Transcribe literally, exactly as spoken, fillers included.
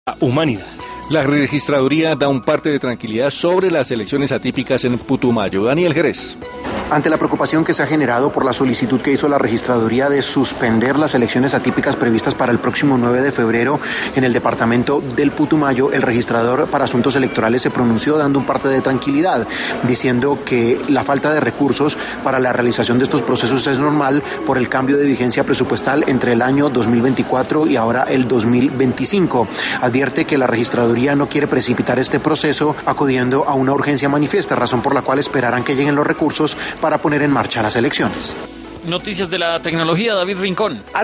Humanidad. La registraduría da un parte de tranquilidad sobre las elecciones atípicas en Putumayo. Daniel Jerez. Ante la preocupación que se ha generado por la solicitud que hizo la registraduría de suspender las elecciones atípicas previstas para el próximo nueve de febrero en el departamento del Putumayo, el registrador para asuntos electorales se pronunció dando un parte de tranquilidad, diciendo que la falta de recursos para la realización de estos procesos es normal por el cambio de vigencia presupuestal entre el año dos mil veinticuatro y ahora el dos mil veinticinco. Advierte que la registraduría no quiere precipitar este proceso acudiendo a una urgencia manifiesta, razón por la cual esperarán que lleguen los recursos para poner en marcha las elecciones. Noticias de la tecnología, David Rincón.